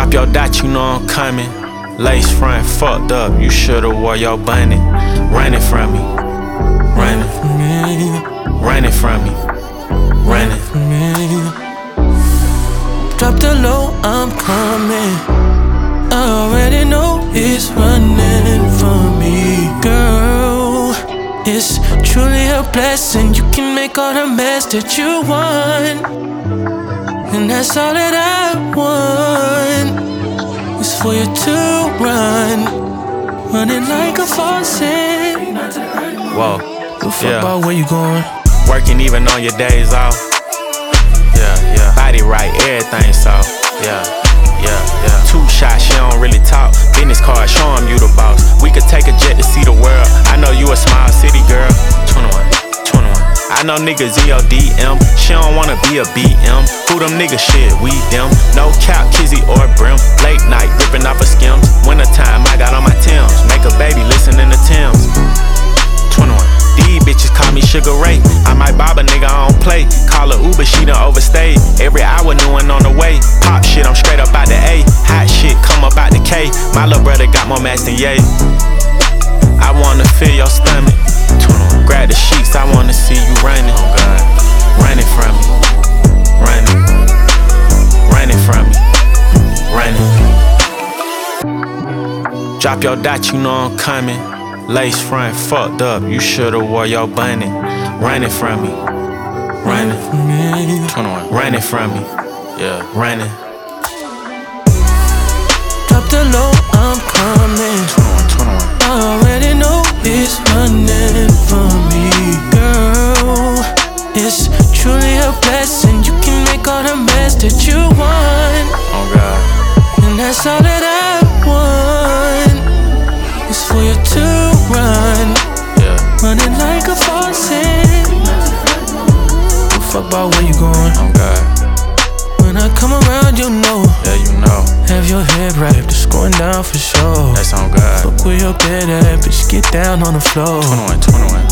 Drop your dot, you know I'm coming. Lace front fucked up, you should've wore your bunny. Running from me, running from me, running from me, running from me. Drop the low, I'm coming. I already know it's running from me, girl. It's truly a blessing. You can make all the mess that you want, and that's all that I want. It's for you to run, running like a faucet. Whoa, Don't fuck about where you going. Working even on your days off. Yeah. Body right, everything soft. Yeah. 2 shots, she don't really talk. Business card, show 'em you the boss. We could take a jet to see the world. I know you a small city girl. 21. I know niggas in your DM. She don't wanna be a BM. Who them niggas shit, we them. No cap, Kizzy or Brim. Late night, ripping off of Skims. Wintertime, I got on my Timbs. Make a baby listening to Timbs. 21. These bitches call me Sugar Ray. I might bob a nigga on play. Call her Uber, she done overstayed. Every hour, new one on the way. Pop shit, I'm straight up out the A. Hot shit, come up out the K. My little brother got more mass than Ye. I wanna feel your stomach. 21. Grab the sheets, I wanna see you running. Oh God. Running from me. Running. Running from me. Running. Drop your dot, you know I'm coming. Lace front fucked up, you should've wore your bunny. Running from me. Running from me. 21. Running from me. Yeah, running. Drop the low, I'm coming. 21. I already know it's running from me, girl. It's truly a blessing. You can make all the mess that you want. Oh God. And that's all that I want. It's for you to run. Yeah. Running like a faucet. Don't fuck about where you going. Oh God. When I come around, you know. Yeah, you know. Have your head wrapped, it's going down for sure. That's on God. Fuck where your bed at, bitch, get down on the floor. 21.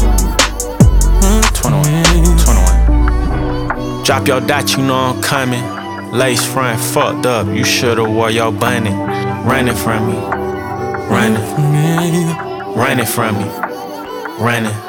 21. Drop your dot, you know I'm coming. Lace front fucked up, you should've wore your bunny. Running from me. Running from me. Running from me. Running.